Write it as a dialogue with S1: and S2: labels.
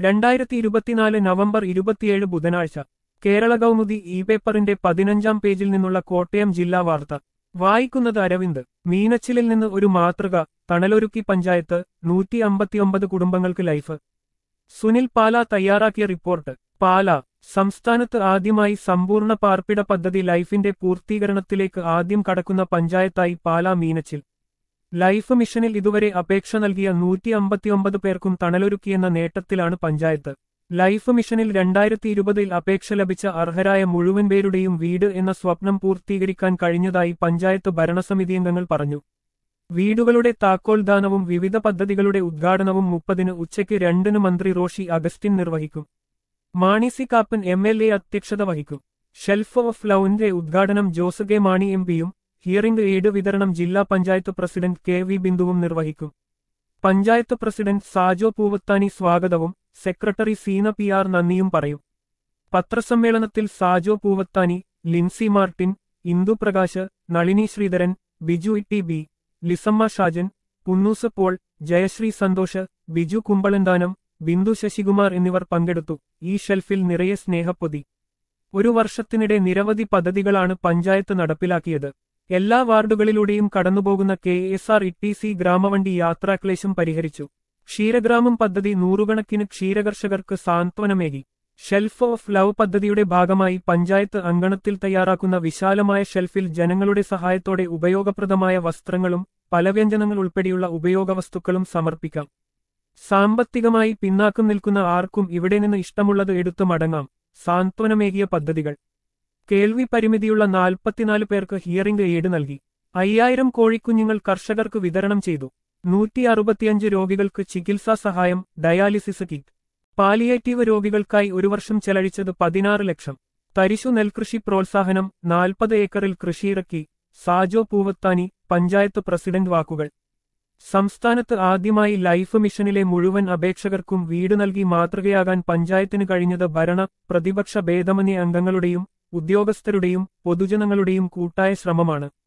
S1: 2024 November 27 ബുധനാഴ്ച Kerala Kaumudi E പേപ്പറിന്റെ 15-ാം പേജിൽ നിന്നുള്ള കോട്ടയം ജില്ലാ വാർത്ത വായിക്കുന്നത് അരവിന്ദ്. മീനച്ചിലിൽ നിന്ന് ഒരു മാതൃക, തണലൊരുക്കി പഞ്ചായത്ത്, 159 കുടുംബങ്ങൾക്ക് ലൈഫ്. സുനിൽ പാല തയ്യാറാക്കിയ റിപ്പോർട്ട്. പാല. സംസ്ഥാനത്ത് ആദ്യമായി സമ്പൂർണ്ണ പാർപ്പിട പദ്ധതി ലൈഫിന്റെ പൂർത്തീകരണത്തിലേക്ക് ആദ്യം കടക്കുന്ന പഞ്ചായത്തായി പാല മീനച്ചിൽ. ലൈഫ് മിഷനിൽ ഇതുവരെ അപേക്ഷ നൽകിയ 159 പേർക്കും തണലൊരുക്കിയെന്ന നേട്ടത്തിലാണ് പഞ്ചായത്ത്. ലൈഫ് മിഷനിൽ 2020 അപേക്ഷ ലഭിച്ച അർഹരായ മുഴുവൻ പേരുടെയും വീട് എന്ന സ്വപ്നം പൂർത്തീകരിക്കാൻ കഴിഞ്ഞതായി പഞ്ചായത്ത് ഭരണസമിതിയംഗങ്ങൾ പറഞ്ഞു. വീടുകളുടെ താക്കോൽദാനവും വിവിധ പദ്ധതികളുടെ ഉദ്ഘാടനവും 30-ന് ഉച്ചയ്ക്ക് 2-ന് മന്ത്രി റോഷി അഗസ്റ്റിൻ നിർവഹിക്കും. മാണി സി കാപ്പൻ MLA അധ്യക്ഷത വഹിക്കും. ഷെൽഫ് ഓഫ് ലൗവിന്റെ ഉദ്ഘാടനം ജോസ് കെ മാണി MPയും ഹിയറിംഗ് എയ്ഡ് വിതരണം ജില്ലാ പഞ്ചായത്ത് പ്രസിഡന്റ് KV ബിന്ദുവും നിർവഹിക്കും. പഞ്ചായത്ത് പ്രസിഡന്റ് സാജോ പൂവത്താനി സ്വാഗതവും സെക്രട്ടറി സീന PR നന്ദിയും പറയും. പത്രസമ്മേളനത്തിൽ Sajo Poovathani, Lincy Martin, Indu Prakash, Nalini Sreedharan, Biju TB, Lissamma Shajan, Punnoose Paul, Jayasree Santhosh, Biju Kumbalanthanam, Bindu Sasikumar എന്നിവർ പങ്കെടുത്തു. ഈ ഷെൽഫിൽ നിറയെ സ്നേഹപ്പൊതി. ഒരു വർഷത്തിനിടെ നിരവധി പദ്ധതികളാണ് പഞ്ചായത്ത് നടപ്പിലാക്കിയത്. എല്ലാ വാർഡുകളിലൂടെയും കടന്നുപോകുന്ന KSRTC ഗ്രാമവണ്ടി യാത്രാക്ലേശം പരിഹരിച്ചു. ക്ഷീരഗ്രാമം പദ്ധതി നൂറുകണക്കിന് ക്ഷീരകർഷകർക്ക് സാന്ത്വനമേകി. ഷെൽഫ് ഓഫ് ലവ് പദ്ധതിയുടെ ഭാഗമായി പഞ്ചായത്ത് അങ്കണത്തിൽ തയ്യാറാക്കുന്ന വിശാലമായ ഷെൽഫിൽ ജനങ്ങളുടെ സഹായത്തോടെ ഉപയോഗപ്രദമായ വസ്ത്രങ്ങളും പലവ്യഞ്ജനങ്ങൾ ഉൾപ്പെടെയുള്ള ഉപയോഗവസ്തുക്കളും സമർപ്പിക്കാം. സാമ്പത്തികമായി പിന്നാക്കം നിൽക്കുന്ന ആർക്കും ഇവിടെ നിന്ന് ഇഷ്ടമുള്ളത് എടുത്തു മടങ്ങാം. സാന്ത്വനമേകിയ പദ്ധതികൾ. കേൾവി പരിമിതിയുള്ള 44 പേർക്ക് ഹിയറിംഗ് എയ്ഡ് നൽകി. 5000 കോഴിക്കുഞ്ഞുങ്ങൾ കർഷകർക്ക് വിതരണം ചെയ്തു. 165 രോഗികൾക്ക് ചികിത്സാ സഹായം, ഡയാലിസിസ് കിറ്റ്. പാലിയേറ്റീവ് രോഗികൾക്കായി ഒരു വർഷം ചെലഴിച്ചത് 16 ലക്ഷം. തരിശു നെൽകൃഷി പ്രോത്സാഹനം, 40 ഏക്കറിൽ കൃഷിയിറക്കി. സാജോ പൂവത്താനി, പഞ്ചായത്ത് പ്രസിഡന്റ് വാക്കുകൾ. സംസ്ഥാനത്ത് ആദ്യമായി ലൈഫ് മിഷനിലെ മുഴുവൻ അപേക്ഷകർക്കും വീട് നൽകി മാതൃകയാകാൻ പഞ്ചായത്തിന് കഴിഞ്ഞത് ഭരണ പ്രതിപക്ഷ ഭേദമന്യേ അംഗങ്ങളുടെയും ഉദ്യോഗസ്ഥരുടെയും പൊതുജനങ്ങളുടെയും കൂട്ടായ ശ്രമമാണ്.